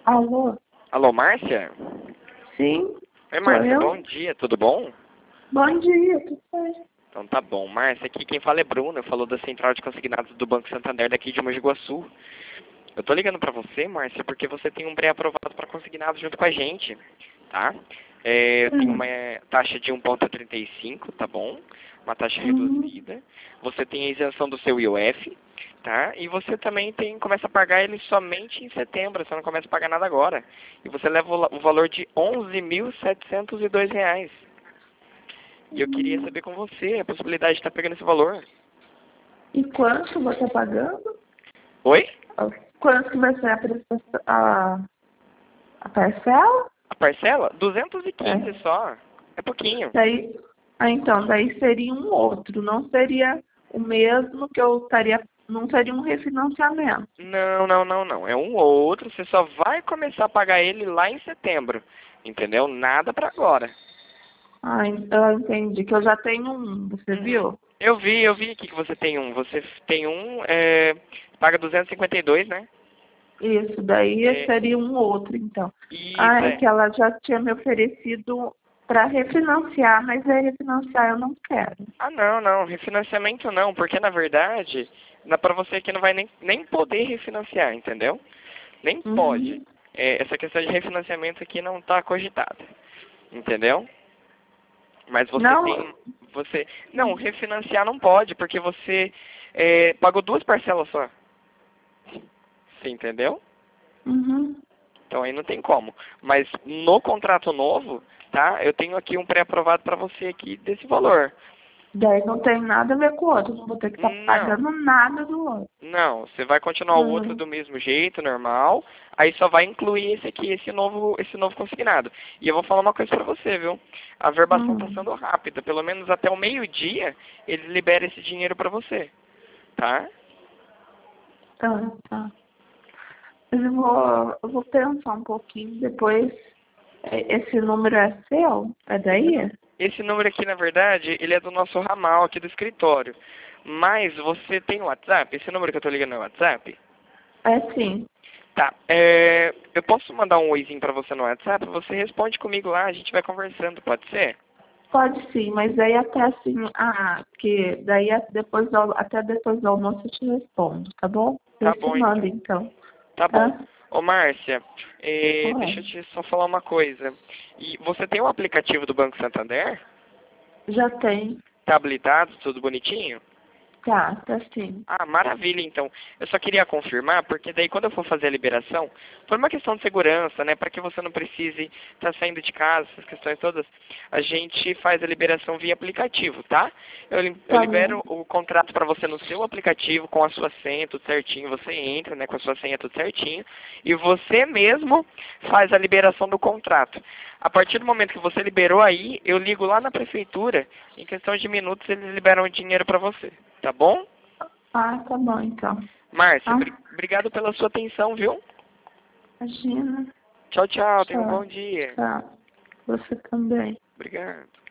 Alô? Alô, Márcia? Sim? Oi, Sou Márcia, eu? bom dia, tudo bom? Bom dia, tudo bem? Então tá bom. Márcia, aqui quem fala é Bruno, falou da Central de Consignados do Banco Santander daqui de Mogi Guaçu. Eu tô ligando pra você, Márcia, porque você tem um pré-aprovado para consignados junto com a gente, tá? Tem uma taxa de 1,35, tá bom? Uma taxa Uhum. reduzida. Você tem a isenção do seu IOF, tá? E você também começa a pagar ele somente em setembro, você não começa a pagar nada agora. E você leva o valor de R$ 11.702. E eu queria saber com você a possibilidade de estar pegando esse valor. E quanto você está pagando? Oi? Quanto vai ser a parcela? A parcela? 215 É. só. É pouquinho. Daí, então, daí seria um outro, não seria o mesmo que eu estaria, não seria um refinanciamento. Não, não, não, não. É um ou outro. Você só vai começar a pagar ele lá em setembro. Entendeu? Nada pra agora. Ah, eu entendi que eu já tenho um, você Uhum. viu? Eu vi aqui que você tem um. Você tem um, paga 252, né? Isso, daí É, seria um outro, então. Ah, isso, é é. que ela já tinha me oferecido para refinanciar, mas é refinanciar eu não quero. Ah, não, não. Refinanciamento não. Porque, na verdade, pra você que não vai nem poder refinanciar, entendeu? Nem pode. Uhum. Essa questão de refinanciamento aqui não está cogitada. Entendeu? Mas você Não, tem. Você. Não, refinanciar não pode, porque você pagou duas parcelas só. Você entendeu? uhum. Então aí não tem como. Mas no contrato novo, tá? Eu tenho aqui um pré-aprovado para você aqui desse valor. Daí não tem nada a ver com o outro, não vou ter que estar Não. pagando nada do outro. Não, você vai continuar o outro Uhum. do mesmo jeito, normal. Aí só vai incluir esse aqui, esse novo consignado. E eu vou falar uma coisa pra você, viu? A verbação tá Uhum. sendo rápida, pelo menos até o meio-dia eles liberam esse dinheiro pra você, tá? Tá, tá. Mas eu vou pensar um pouquinho depois. Esse número é seu? É Esse, daí? esse número aqui, na verdade, ele é do nosso ramal aqui do escritório. Mas você tem o WhatsApp? Esse número que eu tô ligando é o WhatsApp? É sim. Tá, eu posso mandar um oizinho pra você no WhatsApp? Você responde comigo lá, a gente vai conversando, pode ser? Pode sim, mas aí até assim, porque daí até depois do almoço eu te respondo, tá bom? Tá Eu te bom, mando então. então, Tá bom. tá? Ô, Márcia, deixa eu Oi. te só falar uma coisa. E você tem o aplicativo do Banco Santander? Já tem. Tá habilitado, tudo bonitinho? Tá sim. Ah, maravilha, então. Eu só queria confirmar, porque daí quando eu for fazer a liberação, por uma questão de segurança, né, para que você não precise estar saindo de casa, essas questões todas, a gente faz a liberação via aplicativo, tá? Eu Tá bom. libero o contrato para você no seu aplicativo, com a sua senha, tudo certinho, você entra, né, com a sua senha, tudo certinho, e você mesmo faz a liberação do contrato. A partir do momento que você liberou aí, eu ligo lá na prefeitura, em questão de minutos eles liberam o dinheiro para você. Tá bom? Tá bom então. Márcia, Ah, obrigado pela sua atenção, viu? imagina. Tchau, tchau. Tenha um bom Tchau. dia. Tchau. Você também. Obrigado.